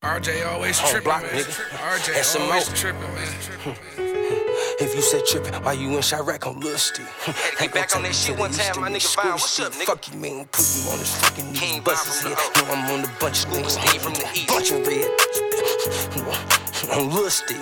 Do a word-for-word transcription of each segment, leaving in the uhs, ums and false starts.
R J always Home tripping, block, man. nigga. R J S M O. always tripping, man. If you said trippin', why you in Chirac on Lil Steve? Get back on that shit one time, my nigga Vine. What's up, nigga? Fuck you, man. Put you on this fucking King knees. Bust his Vine head. from Know I'm on a bunch of niggas. Steve from the east. Bunch of red. On Lil Steve.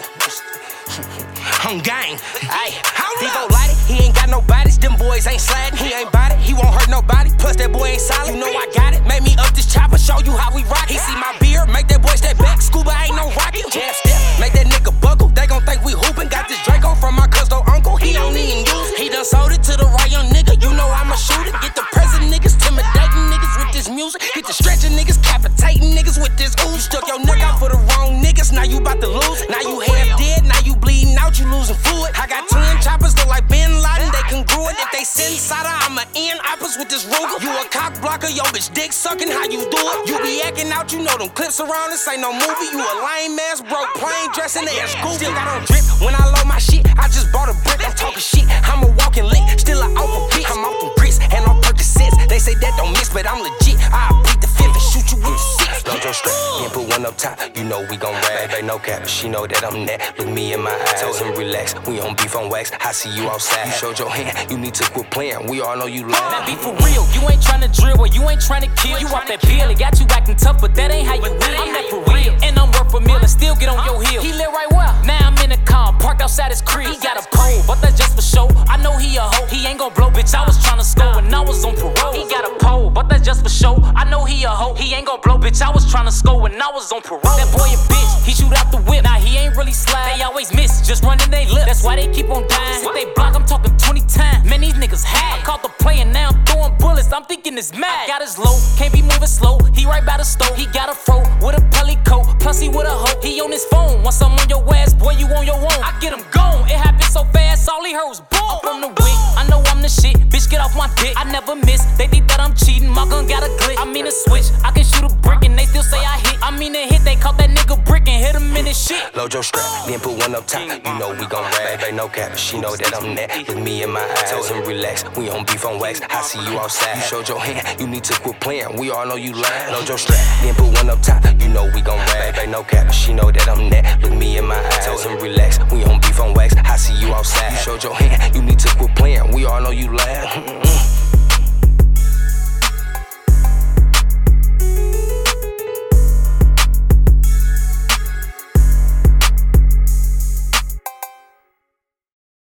I'm gang. Ayy, Devo light it, he ain't got no bodies. Them boys ain't sliding, he ain't bout it. He won't hurt nobody, plus that boy ain't solid. You know I got it, made me up this chopper, show you how we rock. He see my beard, make that boy step back. Scuba ain't no rocket. Jab step, make that nigga buckle. They gon' think we hoopin'. Got this Draco from my cuz uncle, he don't even use it. He done sold it to the right young nigga, you know I'm a shooter. Get the present niggas, intimidating niggas with this music. Get the stretching niggas, capitating niggas with this ooze. Stuck your neck out for the wrong niggas, now you bout to lose. Now you half dead, now you bleeding out, you losing fluid. I got twin choppers, look like Bin Laden, they congruent. If they send Sada, I'ma end oppas with this Ruger. You a cock blocker, yo bitch dick sucking, how you do it? You be acting out, you know them clips around, this ain't no movie. You a lame ass, broke, plain dressing ass goofy. Still got on drip, when I load my shit, I just bought a brick. I'm talking shit, I'm a walking lick, still a off a bitch. I'm off them bricks, and on Percocets. They say that don't miss, but I'm legit. I'll beat the fifth and shoot you with the six. Load your strap, then put one up top, you know we gon' rag. Baby, no cap, she know that I'm that. Look me in my eyes, told him relax, we on beef on wax. I see you outside, you showed your hand, you need to quit playing. We all know you lying. Now be for real, you ain't tryna drill, or you ain't tryna kill. You off that pill, it got you acting tough, but that ain't how you win. I'm that for real, and I'm worth a meal and still get on your heel. He live right well, now I'm in the car, parked outside his crib. He got a pole, but that's just for show. I know he a hoe, he ain't gon' blow, bitch. I was tryna score when I was on parole. He got a pole, but that's just for show. I know he a hoe, he ain't gon' blow, bitch. I was tryna score when I was on parole. That boy a bitch, he shoot out the whip. Now he ain't really slide, they always miss, just running they lips. That's why they keep on dying. If they block, I'm talking twenty times. Man, these niggas high. I caught the play and now I'm throwing bullets. I'm thinking it's mad. Got his low, can't be moving slow. He right by the stove. He got a fro with a pelly coat, plus he with a hoe. He on his phone. Once I'm on your ass, boy, you on your own. I get him gone. It happened so fast, all he heard was boom. I'm from the wick, I know I'm the shit. Bitch, get off my dick. I never miss. They think that I'm cheating. My gun got a glitch. I mean a switch. I can shoot a brick and they still say I hit. I mean a hit. They caught that nigga brick and hit him in his shit. Load your strap, then put one up top. You know we gon' rag, baby, no cap. She know that I'm that. Look me in my eyes, told him relax. We on beef on wax. I see you outside. You showed your hand, you need to quit playing. We all know you lying. Load your strap, then put one up top. You know we gon' rag, baby, no cap. She know that I'm that. Look me in my eyes, told him relax. We on beef on wax. I see you outside. You showed your hand, you need to quit playing. We all know you lying.